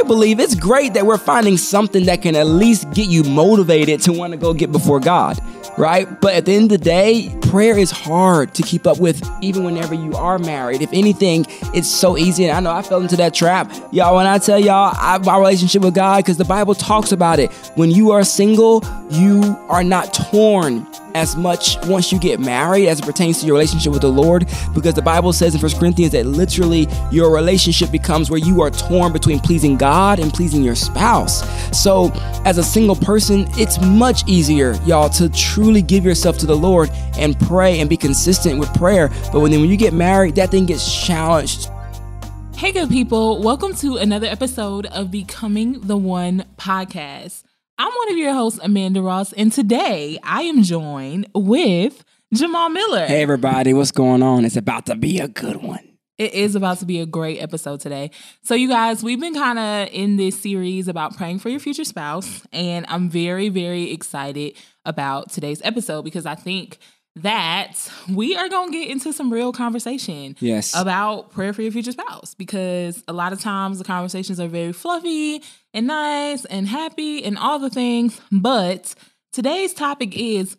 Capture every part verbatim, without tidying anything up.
believe it's great that we're finding something that can at least get you motivated to want to go get before God, right? But at the end of the day, prayer is hard to keep up with even whenever you are married. If anything, it's so easy. And I know I fell into that trap. Y'all, when I tell y'all I, my relationship with God, because the Bible talks about it. When you are single, you are not torn as much once you get married as it pertains to your relationship with the Lord, because the Bible says in First Corinthians that literally your relationship becomes where you are torn between pleasing God and pleasing your spouse. So as a single person, it's much easier, y'all, to truly give yourself to the Lord and pray and be consistent with prayer. But when, when you get married, that thing gets challenged. Hey, good people. Welcome to another episode of Becoming the One podcast. I'm one of your hosts, Amanda Ross, and today I am joined with Jamal Miller. Hey, everybody. What's going on? It's about to be a good one. It is about to be a great episode today. So, you guys, we've been kind of in this series about praying for your future spouse, and I'm very, very excited about today's episode because I think that we are going to get into some real conversation yes. about prayer for your future spouse, because a lot of times the conversations are very fluffy and nice and happy and all the things. But today's topic is,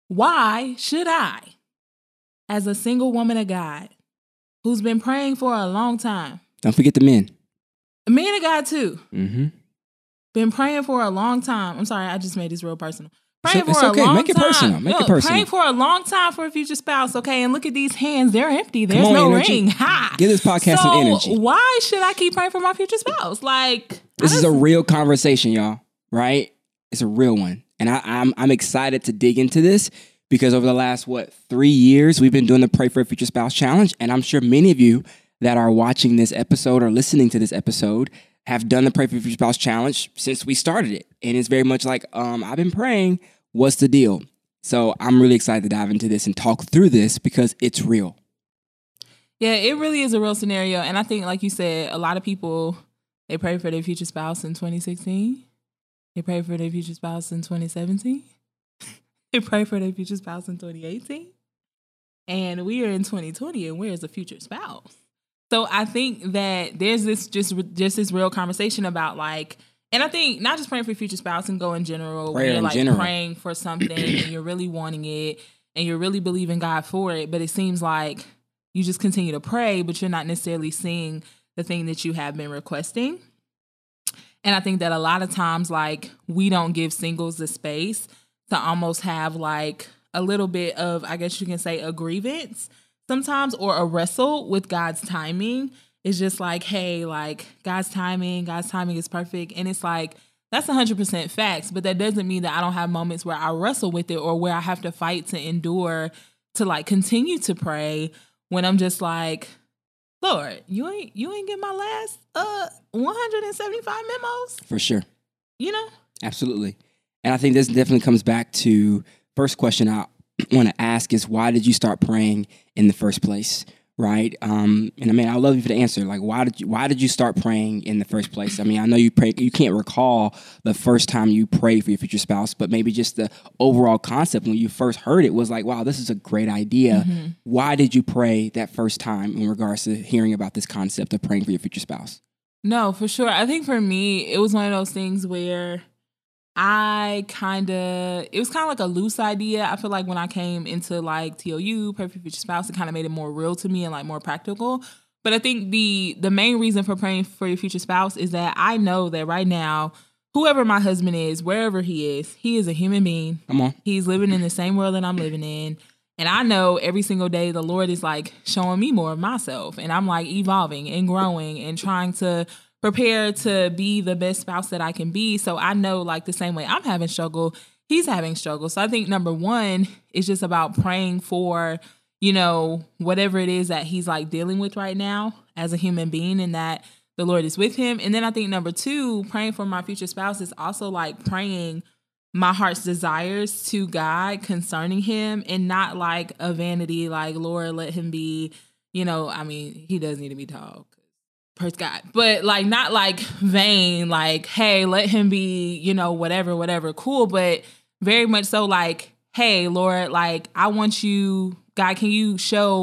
why should I, as a single woman of God who's been praying for a long time? Don't forget the men. Men of God too. Mm-hmm. Been praying for a long time. I'm sorry, I just made this real personal. Praying it's for okay. a long Make it time. personal. Make Look, it personal. Praying for a long time for a future spouse, okay? And look at these hands. They're empty. There's on, no energy. ring. Ha! Give this podcast so some energy. Why should I keep praying for my future spouse? Like, this I is just, a real conversation, y'all, right? It's a real one. And I, I'm I'm excited to dig into this because over the last, what, three years, we've been doing the Pray for a Future Spouse Challenge. And I'm sure many of you that are watching this episode or listening to this episode have done the Pray for a Future Spouse Challenge since we started it. And it's very much like, um, I've been praying. What's the deal? So I'm really excited to dive into this and talk through this because it's real. Yeah, it really is a real scenario. And I think, like you said, a lot of people, they pray for their future spouse in twenty sixteen. They pray for their future spouse in twenty seventeen. They pray for their future spouse in twenty eighteen. And we are in twenty twenty, and where's the future spouse? So I think that there's this just, just this real conversation about, like, and I think not just praying for your future spouse and go in general, Prayer where you're in like general. praying for something and you're really wanting it and you're really believing God for it, but it seems like you just continue to pray, but you're not necessarily seeing the thing that you have been requesting. And I think that a lot of times, like, we don't give singles the space to almost have like a little bit of, I guess you can say, a grievance sometimes, or a wrestle with God's timing. It's just like, hey, like, God's timing, God's timing is perfect. And it's like, that's one hundred percent facts. But that doesn't mean that I don't have moments where I wrestle with it or where I have to fight to endure to, like, continue to pray when I'm just like, Lord, you ain't you ain't get my last uh one hundred seventy-five memos? For sure. You know? Absolutely. And I think this definitely comes back to first question I want to ask is, why did you start praying in the first place? Right. Um, and I mean, I'd love you for the answer. Like, why did you, why did you start praying in the first place? I mean, I know you pray, you can't recall the first time you prayed for your future spouse, but maybe just the overall concept when you first heard it was like, wow, this is a great idea. Mm-hmm. Why did you pray that first time in regards to hearing about this concept of praying for your future spouse? No, for sure. I think for me, it was one of those things where I kind of, it was kind of like a loose idea. I feel like when I came into like T O U, Pray for Your Future Spouse, it kind of made it more real to me and like more practical. But I think the the main reason for praying for your future spouse is that I know that right now, whoever my husband is, wherever he is, he is a human being. Come on. He's living in the same world that I'm living in. And I know every single day the Lord is like showing me more of myself. And I'm like evolving and growing and trying to prepare to be the best spouse that I can be. So I know, like, the same way I'm having struggle, he's having struggle. So I think number one is just about praying for, you know, whatever it is that he's like dealing with right now as a human being, and that the Lord is with him. And then I think number two, praying for my future spouse is also like praying my heart's desires to God concerning him, and not like a vanity, like, Lord, let him be, you know, I mean, he does need to be tall. Praise God. But like, not like vain, like, hey, let him be, you know, whatever, whatever, cool. But very much so like, hey, Lord, like, I want you, God, can you show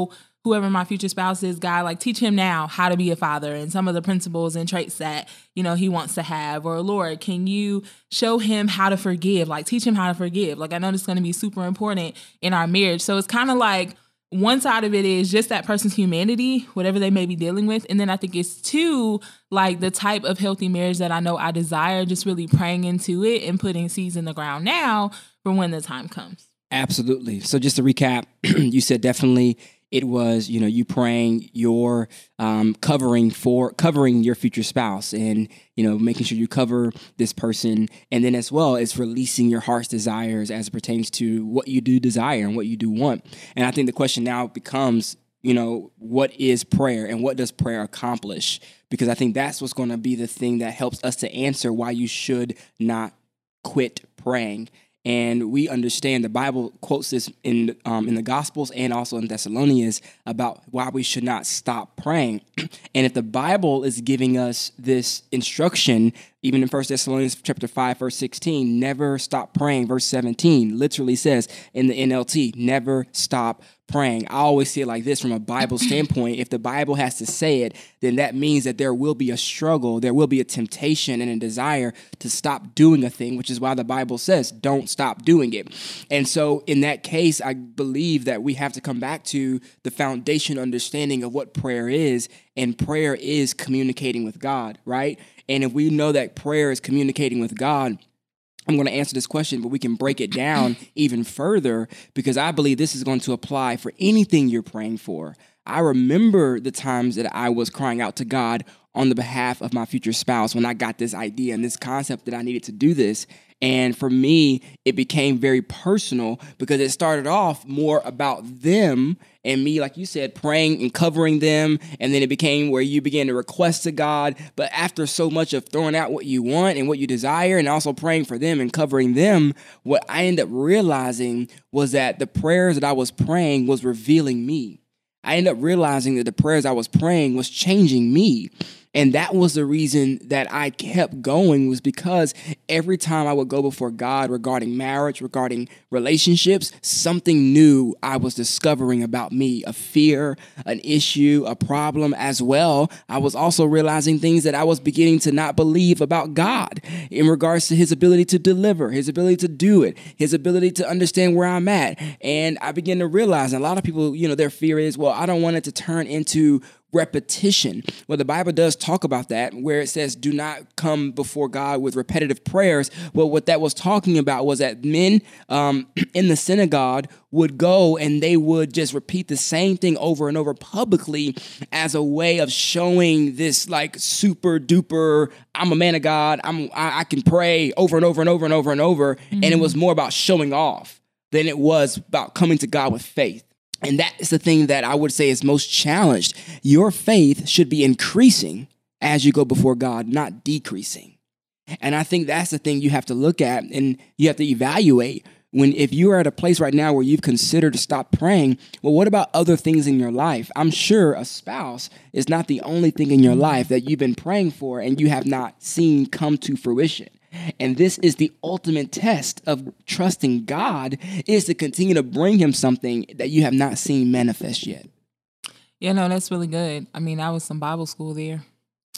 whoever my future spouse is, God, like teach him now how to be a father and some of the principles and traits that, you know, he wants to have. Or Lord, can you show him how to forgive? Like teach him how to forgive. Like I know this is going to be super important in our marriage. So it's kind of like one side of it is just that person's humanity, whatever they may be dealing with. And then I think it's two, like the type of healthy marriage that I know I desire, just really praying into it and putting seeds in the ground now for when the time comes. Absolutely. So just to recap, you said definitely it was, you know, you praying your um, covering for covering your future spouse and, you know, making sure you cover this person. And then as well as releasing your heart's desires as it pertains to what you do desire and what you do want. And I think the question now becomes, you know, what is prayer and what does prayer accomplish? Because I think that's what's going to be the thing that helps us to answer why you should not quit praying. And we understand the Bible quotes this in um, in the Gospels and also in Thessalonians about why we should not stop praying. And if the Bible is giving us this instruction, even in First Thessalonians chapter five, verse sixteen, never stop praying, verse seventeen, literally says in the N L T, never stop praying. I always see it like this from a Bible standpoint. If the Bible has to say it, then that means that there will be a struggle, there will be a temptation and a desire to stop doing a thing, which is why the Bible says, don't stop doing it. And so in that case, I believe that we have to come back to the foundation understanding of what prayer is, and prayer is communicating with God, right? And if we know that prayer is communicating with God, I'm going to answer this question, but we can break it down even further because I believe this is going to apply for anything you're praying for. I remember the times that I was crying out to God on the behalf of my future spouse when I got this idea and this concept that I needed to do this. And for me, it became very personal because it started off more about them and me, like you said, praying and covering them. And then it became where you began to request to God. But after so much of throwing out what you want and what you desire and also praying for them and covering them, what I ended up realizing was that the prayers that I was praying was revealing me. I ended up realizing that the prayers I was praying was changing me. And that was the reason that I kept going, was because every time I would go before God regarding marriage, regarding relationships, something new I was discovering about me, a fear, an issue, a problem as well. I was also realizing things that I was beginning to not believe about God in regards to his ability to deliver, his ability to do it, his ability to understand where I'm at. And I began to realize, and a lot of people, you know, their fear is, well, I don't want it to turn into repetition. Well, the Bible does talk about that, where it says, do not come before God with repetitive prayers. Well, what that was talking about was that men um, in the synagogue would go and they would just repeat the same thing over and over publicly as a way of showing this like super duper, I'm a man of God, I'm, I, I can pray over and over and over and over and over. Mm-hmm. And it was more about showing off than it was about coming to God with faith. And that is the thing that I would say is most challenged. Your faith should be increasing as you go before God, not decreasing. And I think that's the thing you have to look at and you have to evaluate. When if you are at a place right now where you've considered to stop praying, well, what about other things in your life? I'm sure a spouse is not the only thing in your life that you've been praying for and you have not seen come to fruition. And this is the ultimate test of trusting God, is to continue to bring him something that you have not seen manifest yet. Yeah, no, that's really good. I mean, that was some Bible school there.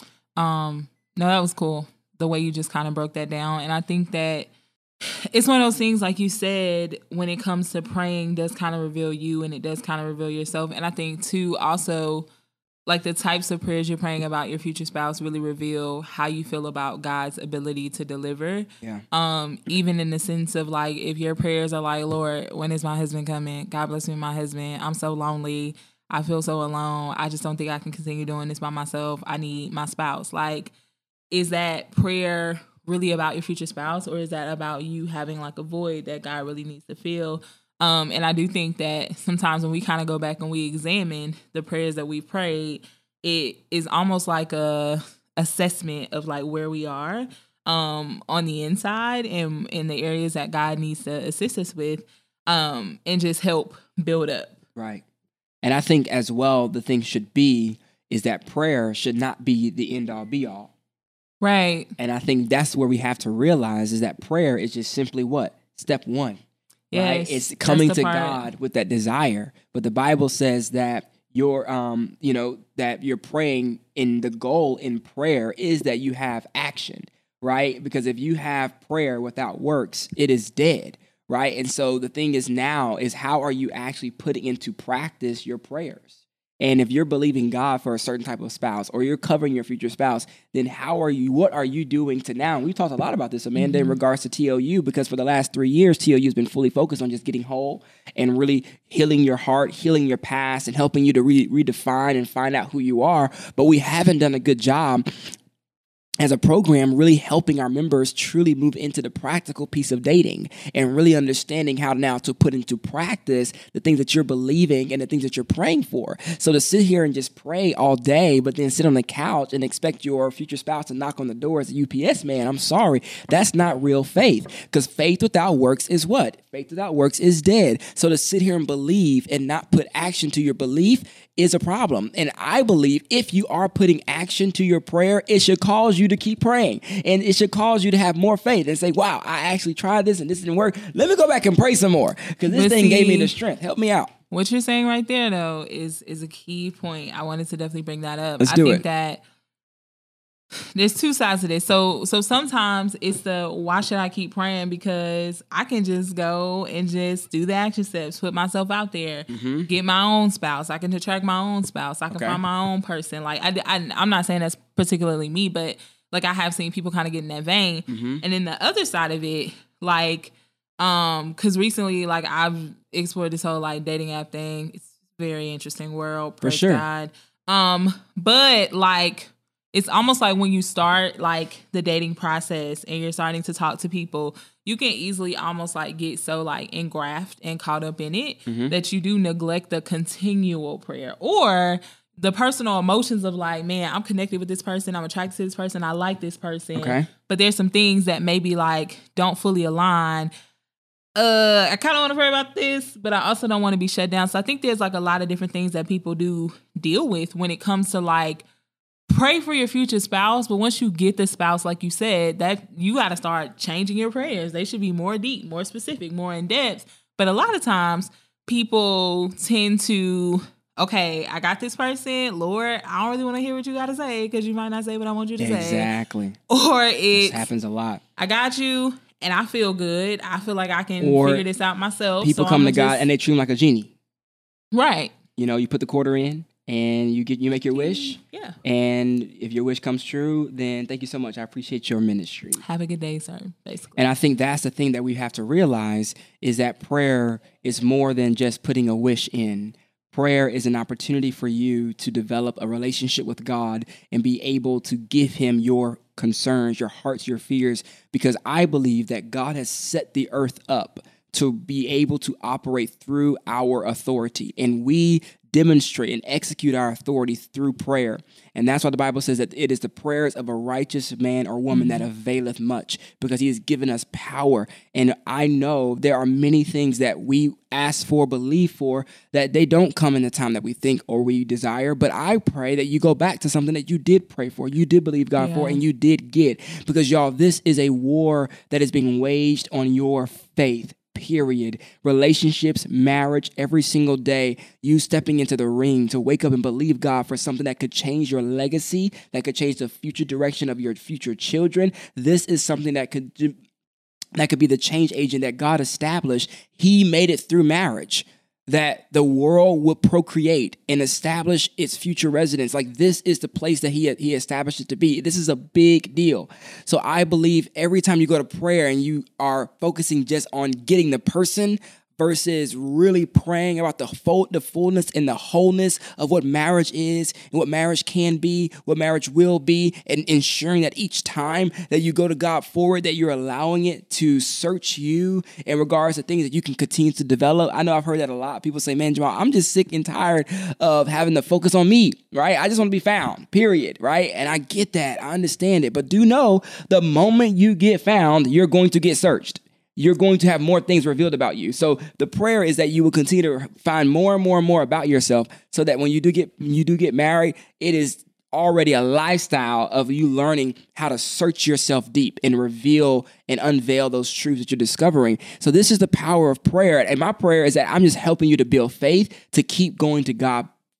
Um, no, that was cool, the way you just kind of broke that down. And I think that it's one of those things, like you said, when it comes to praying, does kind of reveal you and it does kind of reveal yourself. And I think, too, also, like the types of prayers you're praying about your future spouse really reveal how you feel about God's ability to deliver. Yeah. Um, even in the sense of like, if your prayers are like, Lord, when is my husband coming? God bless me, my husband. I'm so lonely. I feel so alone. I just don't think I can continue doing this by myself. I need my spouse. Like, is that prayer really about your future spouse, or is that about you having like a void that God really needs to fill? Um, and I do think that sometimes when we kind of go back and we examine the prayers that we prayed, it is almost like a assessment of like where we are um, on the inside and in the areas that God needs to assist us with um, and just help build up. Right. And I think as well, the thing should be is that prayer should not be the end all be all. Right. And I think that's where we have to realize is that prayer is just simply what? Step one. Yes, right? It's coming to part. God with that desire. But the Bible says that your, um, you know, that you're praying in the goal in prayer is that you have action, right? Because if you have prayer without works, it is dead, right? And so the thing is now is how are you actually putting into practice your prayers? And if you're believing God for a certain type of spouse or you're covering your future spouse, then how are you, what are you doing to now? And we've talked a lot about this, Amanda, mm-hmm. in regards to T O U, because for the last three years, T O U has been fully focused on just getting whole and really healing your heart, healing your past, and helping you to re- redefine and find out who you are. But we haven't done a good job as a program, really helping our members truly move into the practical piece of dating and really understanding how now to put into practice the things that you're believing and the things that you're praying for. So to sit here and just pray all day, but then sit on the couch and expect your future spouse to knock on the door as a U P S man, I'm sorry, that's not real faith, because faith without works is what? Faith without works is dead. So to sit here and believe and not put action to your belief is a problem. And I believe if you are putting action to your prayer, it should cause you to keep praying. And it should cause you to have more faith and say, wow, I actually tried this and this didn't work. Let me go back and pray some more, because this but thing see, gave me the strength. Help me out. What you're saying right there, though, is is a key point. I wanted to definitely bring that up. Let's I do think it. that there's two sides to this. So so sometimes it's the why should I keep praying? Because I can just go and just do the action steps, put myself out there, mm-hmm. get my own spouse. I can attract my own spouse. I can okay. find my own person. Like I, I, I'm not saying that's particularly me, but like I have seen people kind of get in that vein. Mm-hmm. And then the other side of it, like, um, because recently, like I've explored this whole like dating app thing. It's a very interesting world. For sure. God. Um, but like. It's almost like when you start like the dating process and you're starting to talk to people, you can easily almost like get so like engrafted and caught up in it mm-hmm. that you do neglect the continual prayer or the personal emotions of like, man, I'm connected with this person. I'm attracted to this person. I like this person. Okay. But there's some things that maybe like don't fully align. Uh, I kind of want to pray about this, but I also don't want to be shut down. So I think there's like a lot of different things that people do deal with when it comes to like, pray for your future spouse, but once you get the spouse, like you said, that you got to start changing your prayers. They should be more deep, more specific, more in depth. But a lot of times people tend to, okay, I got this person, Lord, I don't really want to hear what you got to say because you might not say what I want you to exactly. say. Exactly. Or it this happens a lot. I got you and I feel good. I feel like I can or figure this out myself. People so come I'm to God just, and they treat him like a genie. Right. You know, you put the quarter in. And you get you make your wish. Yeah. And if your wish comes true, then thank you so much. I appreciate your ministry. Have a good day, sir, basically. And I think that's the thing that we have to realize is that prayer is more than just putting a wish in. Prayer is an opportunity for you to develop a relationship with God and be able to give him your concerns, your hearts, your fears, because I believe that God has set the earth up to be able to operate through our authority. And we demonstrate and execute our authority through prayer. And that's why the Bible says that it is the prayers of a righteous man or woman mm-hmm. that availeth much, because he has given us power. And I know there are many things that we ask for, believe for, that they don't come in the time that we think or we desire. But I pray that you go back to something that you did pray for, you did believe God yeah. for, and you did get. Because y'all, this is a war that is being waged on your faith. Period. Relationships, marriage, every single day, you stepping into the ring to wake up and believe God for something that could change your legacy, that could change the future direction of your future children. This is something that could do, that could be the change agent that God established. He made it through marriage, that the world would procreate and establish its future residents. Like this is the place that he he established it to be. This is a big deal. So I believe every time you go to prayer and you are focusing just on getting the person versus really praying about the full, the fullness and the wholeness of what marriage is and what marriage can be, what marriage will be, and ensuring that each time that you go to God forward, that you're allowing it to search you in regards to things that you can continue to develop. I know I've heard that a lot. People say, man, Jamal, I'm just sick and tired of having to focus on me, right? I just want to be found, period, right? And I get that. I understand it. But do know the moment you get found, you're going to get searched. You're going to have more things revealed about you. So the prayer is that you will continue to find more and more and more about yourself so that when you do get you do get married, it is already a lifestyle of you learning how to search yourself deep and reveal and unveil those truths that you're discovering. So this is the power of prayer. And my prayer is that I'm just helping you to build faith to keep going to God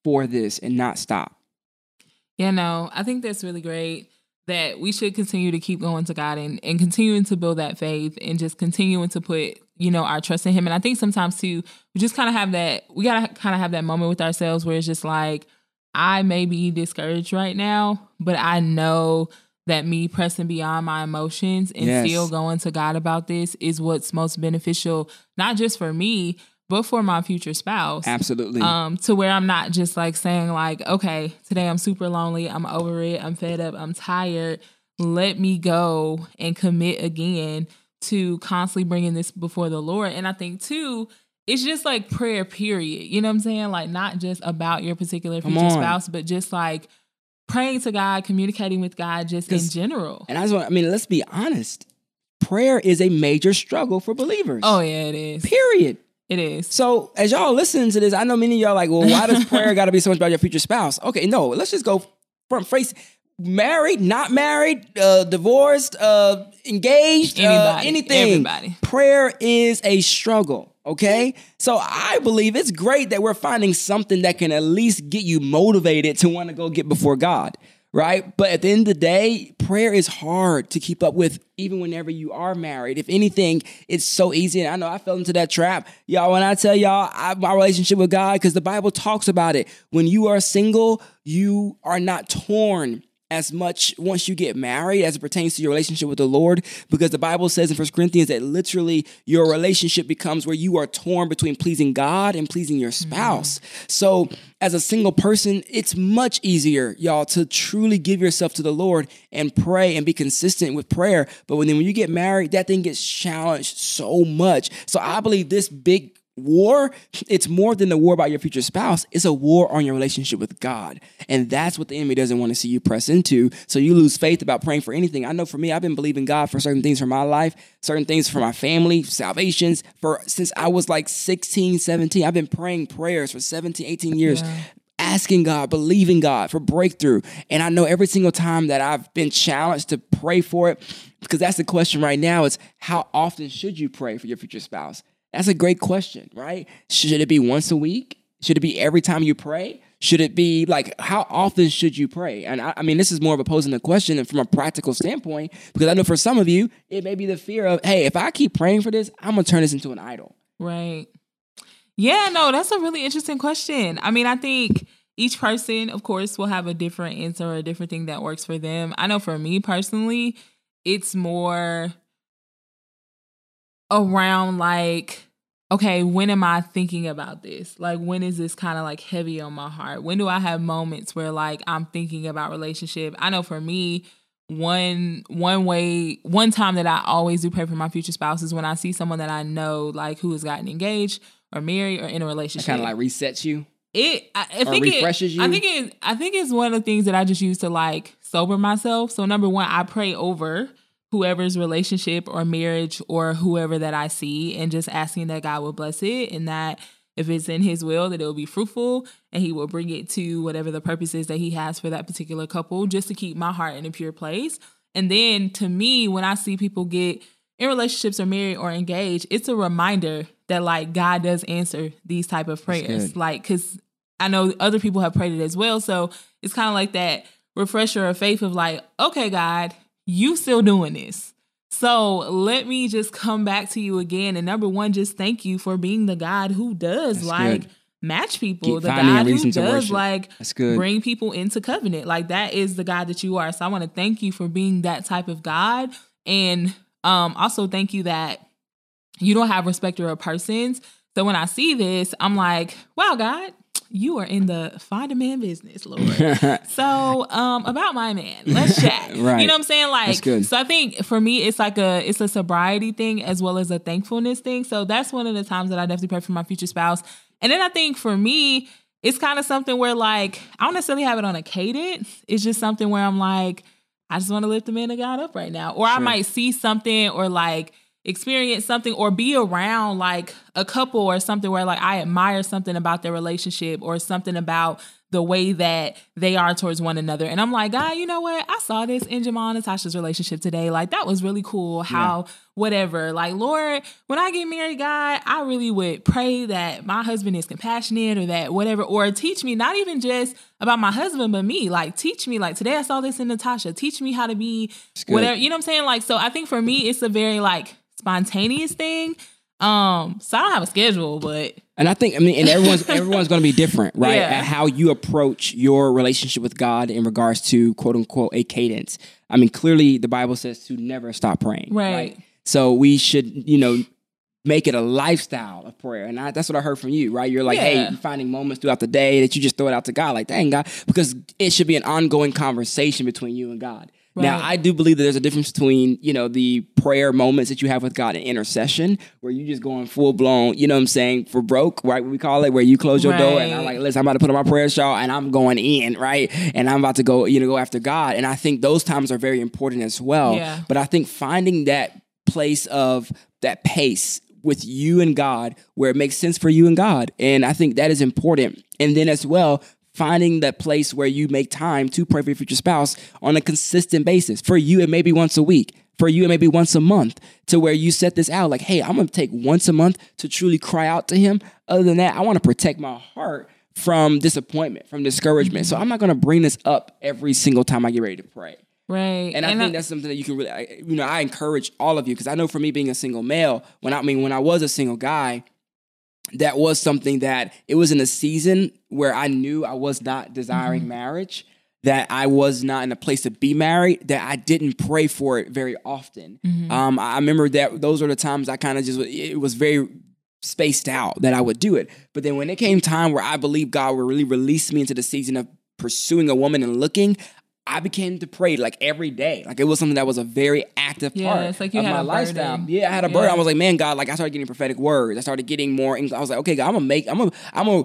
for this and not stop. Yeah, no, I think that's really great that we should continue to keep going to God and, and continuing to build that faith and just continuing to put, you know, our trust in him. And I think sometimes too, we just kind of have that, we got to kind of have that moment with ourselves where it's just like, I may be discouraged right now, but I know that me pressing beyond my emotions and Yes. still going to God about this is what's most beneficial, not just for me, but for my future spouse. Absolutely. Um, to where I'm not just like saying like, okay, today I'm super lonely. I'm over it. I'm fed up. I'm tired. Let me go and commit again to constantly bringing this before the Lord. And I think too, it's just like prayer, period. You know what I'm saying? Like not just about your particular Come future on. spouse, but just like praying to God, communicating with God just in general. And I just want, I mean, let's be honest. Prayer is a major struggle for believers. Oh yeah, it is. Period. It is. So as y'all listening to this, I know many of y'all are like, well, why does prayer got to be so much about your future spouse? Okay, no, let's just go from face. Married, not married, uh, divorced, uh, engaged, Anybody, uh, anything. everybody. Prayer is a struggle, okay? So I believe it's great that we're finding something that can at least get you motivated to want to go get before God, right? But at the end of the day, prayer is hard to keep up with even whenever you are married. If anything, it's so easy. And I know I fell into that trap. Y'all, when I tell y'all I, my relationship with God, because the Bible talks about it, when you are single, you are not torn as much once you get married as it pertains to your relationship with the Lord, because the Bible says in First Corinthians that literally your relationship becomes where you are torn between pleasing God and pleasing your spouse. Mm-hmm. So as a single person, it's much easier, y'all, to truly give yourself to the Lord and pray and be consistent with prayer. But when, when you get married, that thing gets challenged so much. So I believe this big war, it's more than the war about your future spouse. It's a war on your relationship with God. And that's what the enemy doesn't want to see you press into. So you lose faith about praying for anything. I know for me, I've been believing God for certain things for my life, certain things for my family, salvations, for since I was like sixteen, seventeen. I've been praying prayers for seventeen, eighteen years. Yeah. Asking God, believing God for breakthrough. And I know every single time that I've been challenged to pray for it, because that's the question right now, is how often should you pray for your future spouse? That's a great question, right? Should it be once a week? Should it be every time you pray? Should it be like, how often should you pray? And I, I mean, this is more of a posing a question and from a practical standpoint, because I know for some of you, it may be the fear of, hey, if I keep praying for this, I'm going to turn this into an idol. Right. Yeah, no, that's a really interesting question. I mean, I think each person, of course, will have a different answer or a different thing that works for them. I know for me personally, it's more around like, okay, when am I thinking about this? Like, when is this kind of like heavy on my heart? When do I have moments where like I'm thinking about relationship? I know for me, one one way, one time that I always do pray for my future spouse is when I see someone that I know like who has gotten engaged or married or in a relationship. It kind of like resets you. It, I, I or think refreshes it, you. I think it, I think it's one of the things that I just use to like sober myself. So number one, I pray over whoever's relationship or marriage or whoever that I see, and just asking that God will bless it, and that if it's in his will, that it will be fruitful and he will bring it to whatever the purpose is that he has for that particular couple, just to keep my heart in a pure place. And then to me, when I see people get in relationships or married or engaged, it's a reminder that like God does answer these type of prayers. Like, cause I know other people have prayed it as well. So it's kind of like that refresher of faith of like, okay, God, you still doing this. So let me just come back to you again. And number one, just thank you for being the God who does That's like good. match people, Keep the God who does worship. like That's good. bring people into covenant. Like that is the God that you are. So I want to thank you for being that type of God. And um, also thank you that you don't have respecter of persons. So when I see this, I'm like, wow, God, you are in the find a man business, Lord. So um, about my man, let's chat. Right. You know what I'm saying? Like, that's good. So I think for me, it's like a, it's a sobriety thing as well as a thankfulness thing. So that's one of the times that I definitely pray for my future spouse. And then I think for me, it's kind of something where like, I don't necessarily have it on a cadence. It's just something where I'm like, I just want to lift the man of God up right now. Or sure. I might see something or like, experience something or be around like a couple or something where like I admire something about their relationship or something about the way that they are towards one another. And I'm like, God, you know what? I saw this in Jamal and Natasha's relationship today. Like, that was really cool. How, yeah. whatever. Like, Lord, when I get married, God, I really would pray that my husband is compassionate or that whatever, or teach me, not even just about my husband, but me. Like, teach me, like, today I saw this in Natasha. Teach me how to be whatever. You know what I'm saying? Like, so I think for me, it's a very, like, spontaneous thing. Um, so I don't have a schedule, but and I think I mean, and everyone's everyone's going to be different, right? Yeah. At how you approach your relationship with God in regards to quote unquote a cadence. I mean, clearly the Bible says to never stop praying, right? right? So we should, you know, make it a lifestyle of prayer, and I, that's what I heard from you, right? You're like, yeah. hey, you're finding moments throughout the day that you just throw it out to God, like, dang God, because it should be an ongoing conversation between you and God. Right. Now, I do believe that there's a difference between, you know, the prayer moments that you have with God and intercession, where you just going full blown, you know what I'm saying, for broke, right? We call it, where you close your right. door and I'm like, listen, I'm about to put on my prayer shawl and I'm going in, right? And I'm about to go, you know, go after God. And I think those times are very important as well. Yeah. But I think finding that place of that pace with you and God, where it makes sense for you and God. And I think that is important. And then as well, finding that place where you make time to pray for your future spouse on a consistent basis. For you, it may be once a week. For you, it may be once a month, to where you set this out like, hey, I'm going to take once a month to truly cry out to him. Other than that, I want to protect my heart from disappointment, from discouragement. Mm-hmm. So I'm not going to bring this up every single time I get ready to pray. Right. And I and think I, that's something that you can really, you know, I encourage all of you, because I know for me being a single male, when I, I mean, when I was a single guy, that was something that it was in a season where I knew I was not desiring mm-hmm. marriage, that I was not in a place to be married, that I didn't pray for it very often. Mm-hmm. Um, I remember that those are the times I kind of just, it was very spaced out that I would do it. But then when it came time where I believe God would really release me into the season of pursuing a woman and looking, I began to pray like every day. Like it was something that was a very active yeah, part it's like you of had my a lifestyle. burden. Yeah, I had a yeah. burden. I was like, man, God, like I started getting prophetic words. I started getting more. I was like, okay, God, I'm gonna make, I'm gonna, I'm gonna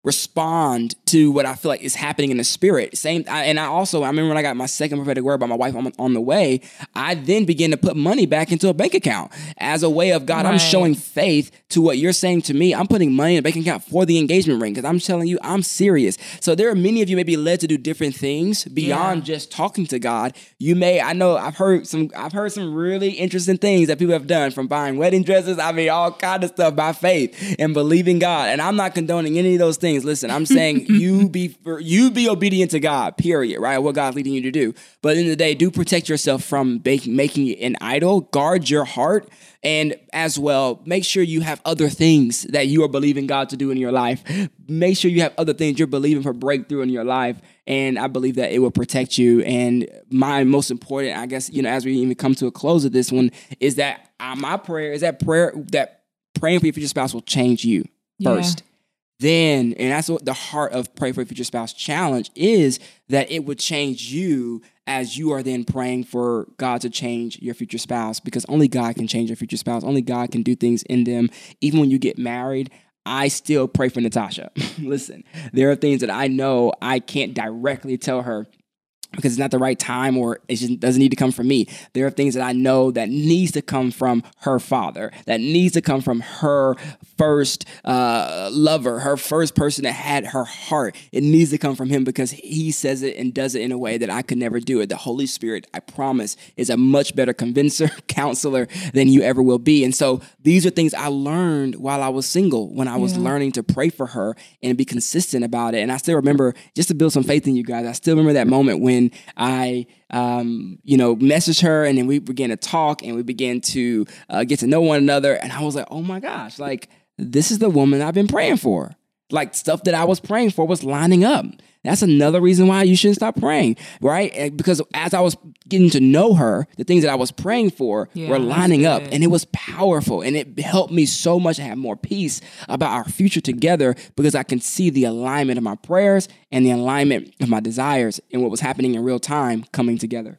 respond to what I feel like is happening in the spirit. Same, I, and I also, I remember when I got my second prophetic word by my wife on, on the way, I then began to put money back into a bank account as a way of, God, right. I'm showing faith to what you're saying to me. I'm putting money in a bank account for the engagement ring because I'm telling you, I'm serious. So there are many of you may be led to do different things beyond yeah. just talking to God. You may, I know I've heard some, I've heard some really interesting things that people have done, from buying wedding dresses. I mean, all kind of stuff by faith and believing God. And I'm not condoning any of those things. Listen, I'm saying you be you be obedient to God, period, right? What God's leading you to do. But at the end of the day, do protect yourself from making, making it an idol. Guard your heart. And as well, make sure you have other things that you are believing God to do in your life. Make sure you have other things you're believing for breakthrough in your life. And I believe that it will protect you. And my most important, I guess, you know, as we even come to a close of this one, is that uh, my prayer is that prayer, that praying for your future spouse will change you first. Yeah. Then, and that's what the heart of Pray for Your Future Spouse challenge is, that it would change you as you are then praying for God to change your future spouse, because only God can change your future spouse. Only God can do things in them. Even when you get married, I still pray for Natasha. Listen, there are things that I know I can't directly tell her because it's not the right time, or it just doesn't need to come from me. There are things that I know that needs to come from her father, that needs to come from her first uh, lover, her first person that had her heart. It needs to come from him because he says it and does it in a way that I could never do it. The Holy Spirit, I promise, is a much better convincer, counselor than you ever will be. And so these are things I learned while I was single, when I was yeah. learning to pray for her and be consistent about it. And I still remember, just to build some faith in you guys, I still remember that moment when I, um, you know, messaged her, and then we began to talk and we began to uh, get to know one another. And I was like, oh my gosh, like, this is the woman I've been praying for. Like, stuff that I was praying for was lining up. That's another reason why you shouldn't stop praying, right? Because as I was getting to know her, the things that I was praying for yeah, were lining up, and it was powerful. And it helped me so much to have more peace about our future together, because I can see the alignment of my prayers and the alignment of my desires and what was happening in real time coming together.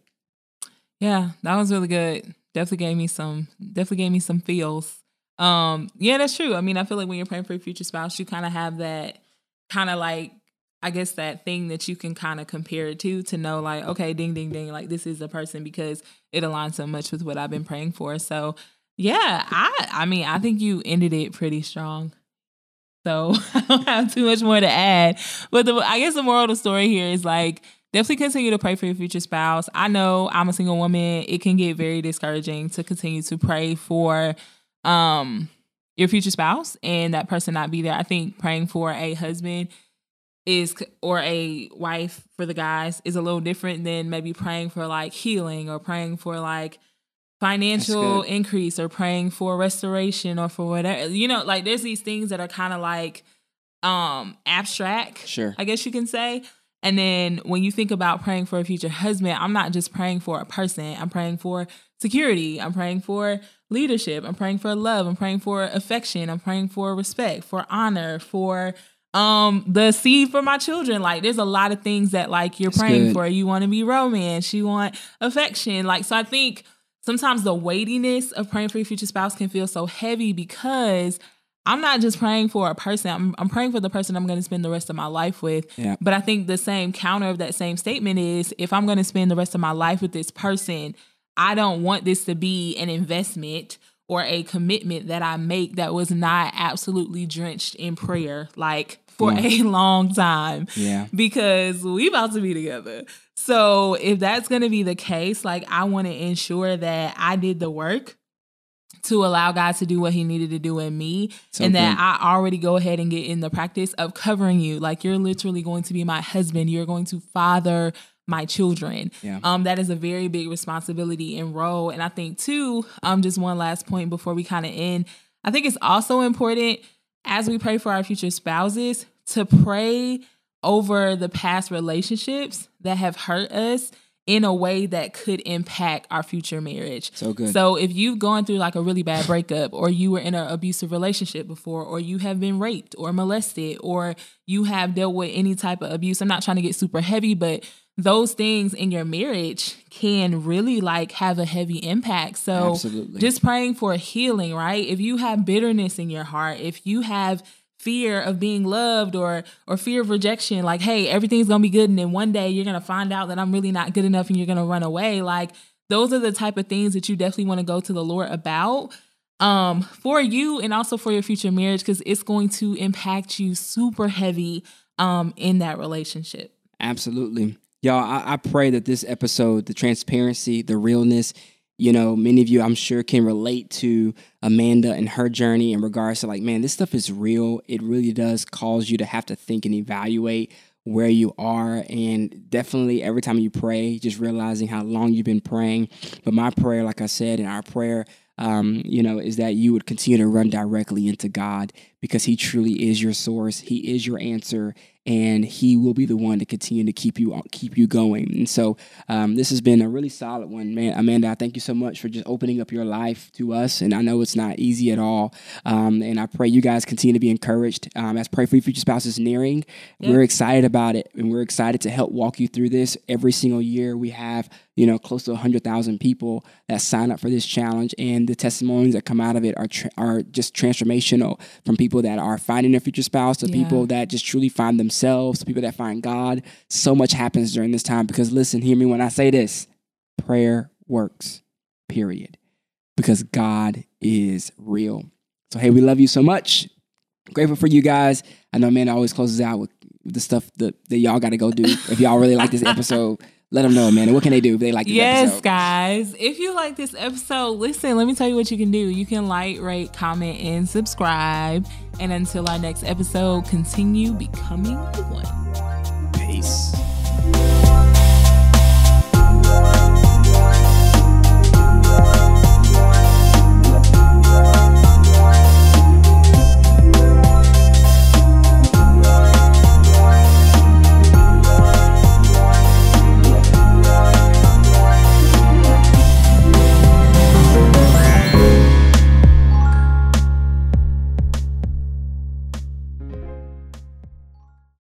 Yeah, that was really good. Definitely gave me some, definitely gave me some feels. Um, yeah, that's true. I mean, I feel like when you're praying for your future spouse, you kind of have that kind of like, I guess, that thing that you can kind of compare it to, to know like, okay, ding, ding, ding, like this is a person, because it aligns so much with what I've been praying for. So yeah, I, I mean, I think you ended it pretty strong. So I don't have too much more to add. But the, I guess the moral of the story here is like, definitely continue to pray for your future spouse. I know I'm a single woman. It can get very discouraging to continue to pray for um, your future spouse and that person not be there. I think praying for a husband is or a wife for the guys is a little different than maybe praying for like healing or praying for like financial increase or praying for restoration or for whatever. You know, like there's these things that are kind of like um, abstract, sure, I guess you can say. And then when you think about praying for a future husband, I'm not just praying for a person. I'm praying for security. I'm praying for leadership. I'm praying for love. I'm praying for affection. I'm praying for respect, for honor, for um the seed for my children. Like there's a lot of things that like you're That's praying good. for. You want to be romance. You want affection. Like, so I think sometimes the weightiness of praying for your future spouse can feel so heavy because I'm not just praying for a person. I'm, I'm praying for the person I'm going to spend the rest of my life with. Yeah. But I think the same counter of that same statement is if I'm going to spend the rest of my life with this person, I don't want this to be an investment or a commitment that I make that was not absolutely drenched in prayer, like for Mm. a long time. Yeah. Because we about to be together. So if that's going to be the case, like I want to ensure that I did the work to allow God to do what he needed to do in me. So and that good. I already go ahead and get in the practice of covering you. Like you're literally going to be my husband. You're going to father my children. Yeah. Um, that is a very big responsibility and role. And I think too, um, just one last point before we kind of end, I think it's also important as we pray for our future spouses to pray over the past relationships that have hurt us in a way that could impact our future marriage. So good. So if you've gone through like a really bad breakup, or you were in an abusive relationship before, or you have been raped or molested, or you have dealt with any type of abuse, I'm not trying to get super heavy, but those things in your marriage can really like have a heavy impact. So Absolutely. just praying for healing, right? If you have bitterness in your heart, if you have fear of being loved or or fear of rejection, like, hey, everything's gonna be good, and then one day you're gonna find out that I'm really not good enough and you're gonna run away. Like, those are the type of things that you definitely want to go to the Lord about um, for you and also for your future marriage, because it's going to impact you super heavy um, in that relationship. Absolutely. Y'all, I, I pray that this episode, the transparency, the realness, you know, many of you, I'm sure, can relate to Amanda and her journey in regards to like, man, this stuff is real. It really does cause you to have to think and evaluate where you are. And definitely every time you pray, just realizing how long you've been praying. But my prayer, like I said, in our prayer, um, you know, is that you would continue to run directly into God, because he truly is your source. He is your answer, and he will be the one to continue to keep you keep you going. And so um, this has been a really solid one, man. Amanda, I thank you so much for just opening up your life to us. And I know it's not easy at all. Um, and I pray you guys continue to be encouraged. Um, as Pray for Your Future Spouse is nearing, yeah. We're excited about it, and we're excited to help walk you through this. Every single year we have, you know, close to one hundred thousand people that sign up for this challenge, and the testimonies that come out of it are tra- are just transformational, from people that are finding their future spouse to yeah. people that just truly find themselves, to people that find God. So much happens during this time, because listen, hear me when I say this, prayer works, period, because God is real. So, hey, we love you so much. I'm grateful for you guys. I know Amanda always closes out with the stuff that, that y'all got to go do. If y'all really like this episode, let them know, man. And what can they do if they like this yes, episode? Yes, guys. If you like this episode, listen, let me tell you what you can do. You can like, rate, comment, and subscribe. And until our next episode, continue becoming the one. Peace.